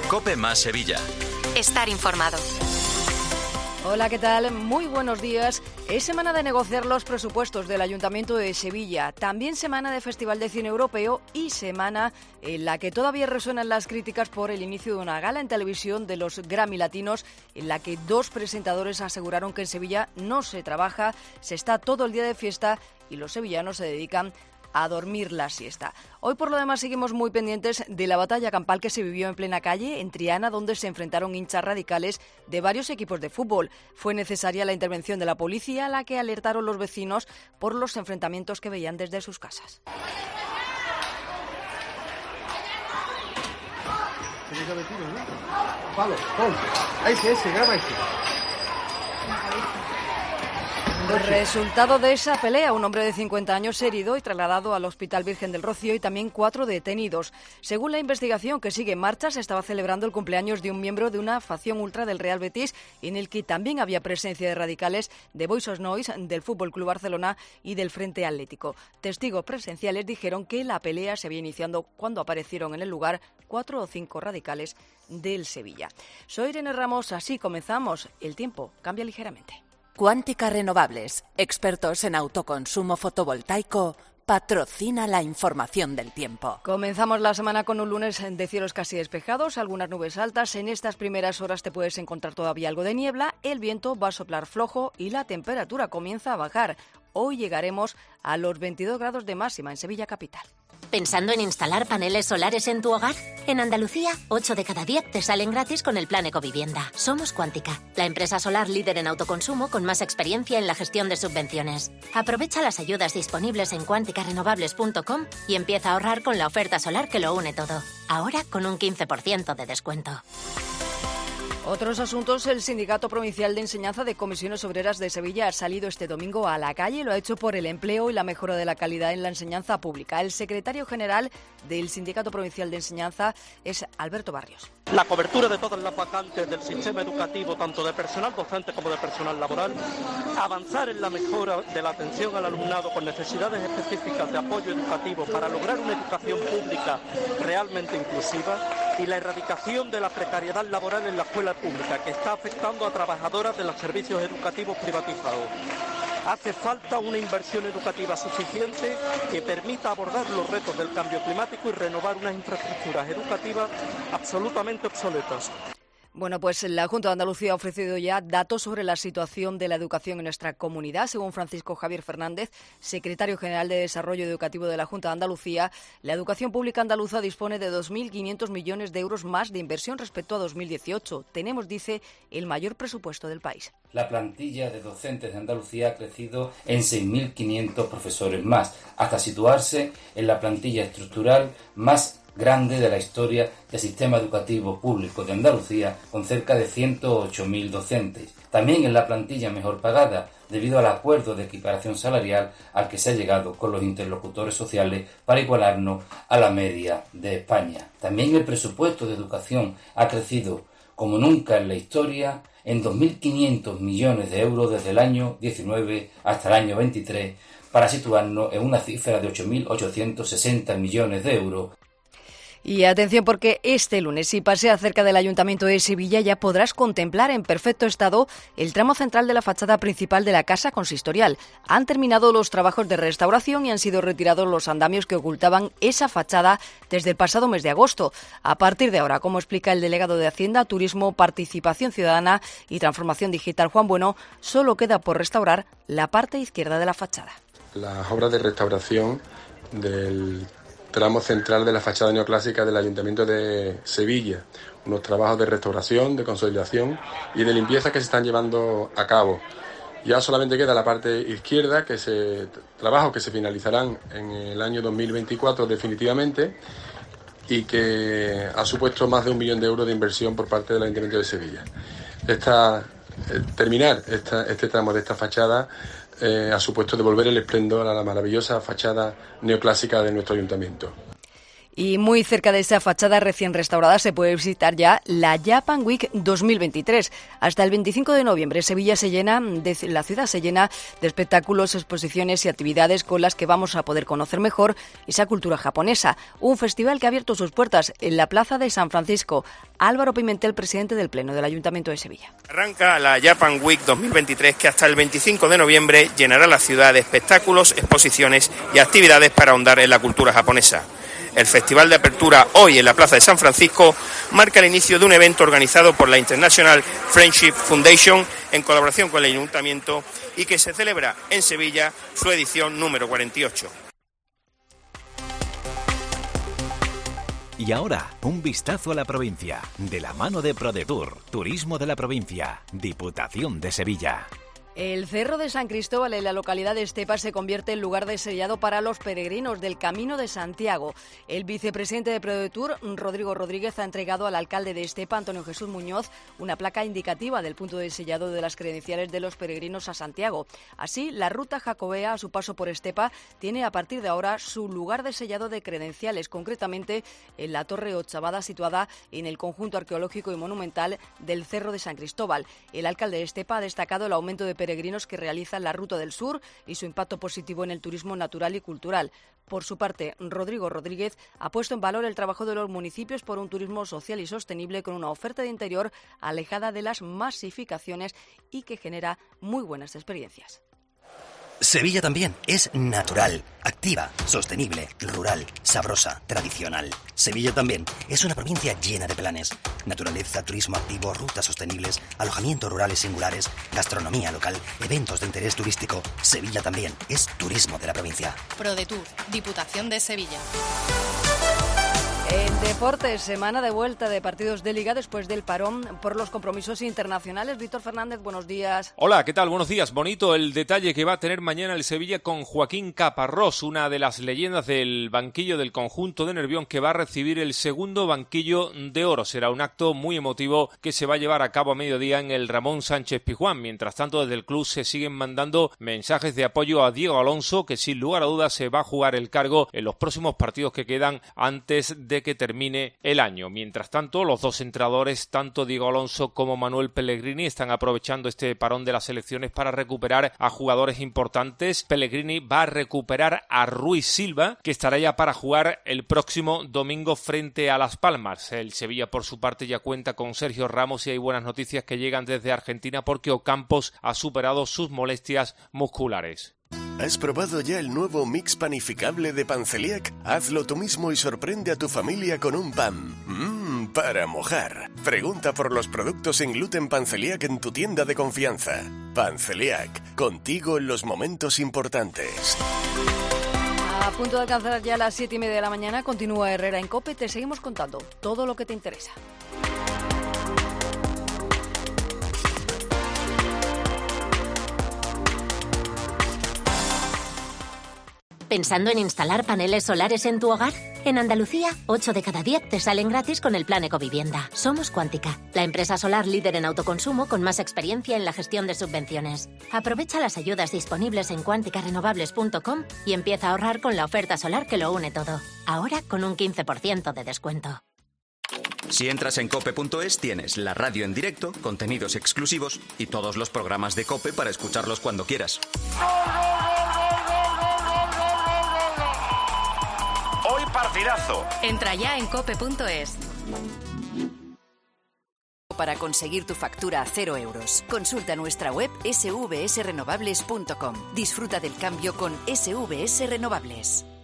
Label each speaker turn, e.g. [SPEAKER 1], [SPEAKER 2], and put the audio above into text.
[SPEAKER 1] COPE más Sevilla.
[SPEAKER 2] Estar informado.
[SPEAKER 3] Hola, ¿qué tal? Muy buenos días. Es semana de negociar los presupuestos del Ayuntamiento de Sevilla. También semana de Festival de Cine Europeo y semana en la que todavía resuenan las críticas por el inicio de una gala en televisión de los Grammy Latinos, en la que dos presentadores aseguraron que en Sevilla no se trabaja, se está todo el día de fiesta y los sevillanos se dedican a dormir la siesta. Hoy, por lo demás, seguimos muy pendientes de la batalla campal que se vivió en plena calle, en Triana, donde se enfrentaron hinchas radicales de varios equipos de fútbol. Fue necesaria la intervención de la policía, a la que alertaron los vecinos por los enfrentamientos que veían desde sus casas. El resultado de esa pelea, un hombre de 50 años herido y trasladado al Hospital Virgen del Rocío y también 4 detenidos. Según la investigación que sigue en marcha, se estaba celebrando el cumpleaños de un miembro de una facción ultra del Real Betis, en el que también había presencia de radicales de Boys of Noise, del Fútbol Club Barcelona y del Frente Atlético. Testigos presenciales dijeron que la pelea se había iniciado cuando aparecieron en el lugar 4 o 5 radicales del Sevilla. Soy Irene Ramos, así comenzamos. El tiempo cambia ligeramente.
[SPEAKER 2] Cuántica Renovables, expertos en autoconsumo fotovoltaico, patrocina la información del tiempo.
[SPEAKER 3] Comenzamos la semana con un lunes de cielos casi despejados, algunas nubes altas. En estas primeras horas te puedes encontrar todavía algo de niebla, el viento va a soplar flojo y la temperatura comienza a bajar. Hoy llegaremos a los 22 grados de máxima en Sevilla capital.
[SPEAKER 4] ¿Pensando en instalar paneles solares en tu hogar? En Andalucía, 8 de cada 10 te salen gratis con el plan Ecovivienda. Somos Cuántica, la empresa solar líder en autoconsumo con más experiencia en la gestión de subvenciones. Aprovecha las ayudas disponibles en cuanticarenovables.com y empieza a ahorrar con la oferta solar que lo une todo. Ahora con un 15% de descuento.
[SPEAKER 3] Otros asuntos. El Sindicato Provincial de Enseñanza de Comisiones Obreras de Sevilla ha salido este domingo a la calle. Lo ha hecho por el empleo y la mejora de la calidad en la enseñanza pública. El secretario general del Sindicato Provincial de Enseñanza es Alberto Barrios.
[SPEAKER 5] La cobertura de todas las vacantes del sistema educativo, tanto de personal docente como de personal laboral, avanzar en la mejora de la atención al alumnado con necesidades específicas de apoyo educativo para lograr una educación pública realmente inclusiva y la erradicación de la precariedad laboral en la escuela pública, que está afectando a trabajadoras de los servicios educativos privatizados. Hace falta una inversión educativa suficiente que permita abordar los retos del cambio climático y renovar unas infraestructuras educativas absolutamente obsoletas.
[SPEAKER 3] Bueno, pues la Junta de Andalucía ha ofrecido ya datos sobre la situación de la educación en nuestra comunidad. Según Francisco Javier Fernández, secretario general de Desarrollo Educativo de la Junta de Andalucía, la educación pública andaluza dispone de 2.500 millones de euros más de inversión respecto a 2018. Tenemos, dice, el mayor presupuesto del país.
[SPEAKER 6] La plantilla de docentes de Andalucía ha crecido en 6.500 profesores más, hasta situarse en la plantilla estructural más grande de la historia del sistema educativo público de Andalucía, con cerca de 108.000 docentes. También en la plantilla mejor pagada, debido al acuerdo de equiparación salarial al que se ha llegado con los interlocutores sociales para igualarnos a la media de España. También el presupuesto de educación ha crecido como nunca en la historia, en 2.500 millones de euros desde el año 19 hasta el año 23, para situarnos en una cifra de 8.860 millones de euros.
[SPEAKER 3] Y atención, porque este lunes, si paseas cerca del Ayuntamiento de Sevilla, ya podrás contemplar en perfecto estado el tramo central de la fachada principal de la Casa Consistorial. Han terminado los trabajos de restauración y han sido retirados los andamios que ocultaban esa fachada desde el pasado mes de agosto. A partir de ahora, como explica el delegado de Hacienda, Turismo, Participación Ciudadana y Transformación Digital, Juan Bueno, solo queda por restaurar la parte izquierda de la fachada.
[SPEAKER 7] Las obras de restauración del tramo central de la fachada neoclásica del Ayuntamiento de Sevilla, unos trabajos de restauración, de consolidación y de limpieza que se están llevando a cabo. Ya solamente queda la parte izquierda, trabajos que se finalizarán en el año 2024 definitivamente y que ha supuesto más de 1 millón de euros de inversión por parte del Ayuntamiento de Sevilla. Terminar este tramo de esta fachada ha supuesto devolver el esplendor a la maravillosa fachada neoclásica de nuestro ayuntamiento.
[SPEAKER 3] Y muy cerca de esa fachada recién restaurada se puede visitar ya la Japan Week 2023. Hasta el 25 de noviembre la ciudad se llena de espectáculos, exposiciones y actividades con las que vamos a poder conocer mejor esa cultura japonesa. Un festival que ha abierto sus puertas en la Plaza de San Francisco. Álvaro Pimentel, presidente del Pleno del Ayuntamiento de Sevilla.
[SPEAKER 1] Arranca la Japan Week 2023, que hasta el 25 de noviembre llenará la ciudad de espectáculos, exposiciones y actividades para ahondar en la cultura japonesa. El festival de apertura hoy en la Plaza de San Francisco marca el inicio de un evento organizado por la International Friendship Foundation en colaboración con el Ayuntamiento y que se celebra en Sevilla su edición número 48.
[SPEAKER 8] Y ahora, un vistazo a la provincia, de la mano de ProDetour, Turismo de la Provincia, Diputación de Sevilla.
[SPEAKER 3] El Cerro de San Cristóbal en la localidad de Estepa se convierte en lugar desellado para los peregrinos del Camino de Santiago. El vicepresidente de ProDetour, Rodrigo Rodríguez, ha entregado al alcalde de Estepa, Antonio Jesús Muñoz, una placa indicativa del punto de sellado de las credenciales de los peregrinos a Santiago. Así, la ruta jacobea a su paso por Estepa tiene a partir de ahora su lugar de sellado de credenciales, concretamente en la Torre Ochavada, situada en el conjunto arqueológico y monumental del Cerro de San Cristóbal. El alcalde de Estepa ha destacado el aumento de peregrinos que realizan la Ruta del Sur y su impacto positivo en el turismo natural y cultural. Por su parte, Rodrigo Rodríguez ha puesto en valor el trabajo de los municipios por un turismo social y sostenible con una oferta de interior alejada de las masificaciones y que genera muy buenas experiencias.
[SPEAKER 9] Sevilla también es natural, activa, sostenible, rural, sabrosa, tradicional. Sevilla también es una provincia llena de planes. Naturaleza, turismo activo, rutas sostenibles, alojamientos rurales singulares, gastronomía local, eventos de interés turístico. Sevilla también es turismo de la provincia.
[SPEAKER 10] ProDetour, Diputación de Sevilla.
[SPEAKER 3] En deportes, semana de vuelta de partidos de Liga después del parón por los compromisos internacionales. Víctor Fernández, buenos días.
[SPEAKER 11] Hola, ¿qué tal? Buenos días. Bonito el detalle que va a tener mañana el Sevilla con Joaquín Caparrós, una de las leyendas del banquillo del conjunto de Nervión, que va a recibir el segundo banquillo de oro. Será un acto muy emotivo que se va a llevar a cabo a mediodía en el Ramón Sánchez Pizjuán. Mientras tanto, desde el club se siguen mandando mensajes de apoyo a Diego Alonso, que sin lugar a dudas se va a jugar el cargo en los próximos partidos que quedan antes de que termine el año. Mientras tanto, los dos entrenadores, tanto Diego Alonso como Manuel Pellegrini, están aprovechando este parón de las elecciones para recuperar a jugadores importantes. Pellegrini va a recuperar a Ruiz Silva, que estará ya para jugar el próximo domingo frente a Las Palmas. El Sevilla, por su parte, ya cuenta con Sergio Ramos y hay buenas noticias que llegan desde Argentina porque Ocampos ha superado sus molestias musculares.
[SPEAKER 12] ¿Has probado ya el nuevo mix panificable de Panceliac? Hazlo tú mismo y sorprende a tu familia con un pan. Para mojar. Pregunta por los productos sin gluten Panceliac en tu tienda de confianza. Panceliac, contigo en los momentos importantes.
[SPEAKER 3] A punto de alcanzar ya las 7:30 de la mañana, continúa Herrera en COPE. Te seguimos contando todo lo que te interesa.
[SPEAKER 4] ¿Pensando en instalar paneles solares en tu hogar? En Andalucía, 8 de cada 10 te salen gratis con el plan Ecovivienda. Somos Cuántica, la empresa solar líder en autoconsumo con más experiencia en la gestión de subvenciones. Aprovecha las ayudas disponibles en cuanticarenovables.com y empieza a ahorrar con la oferta solar que lo une todo. Ahora con un 15% de descuento.
[SPEAKER 13] Si entras en cope.es tienes la radio en directo, contenidos exclusivos y todos los programas de COPE para escucharlos cuando quieras.
[SPEAKER 12] Hoy partidazo.
[SPEAKER 10] Entra ya en cope.es.
[SPEAKER 2] Para conseguir tu factura a 0 euros, consulta nuestra web svsrenovables.com. Disfruta del cambio con SVS Renovables.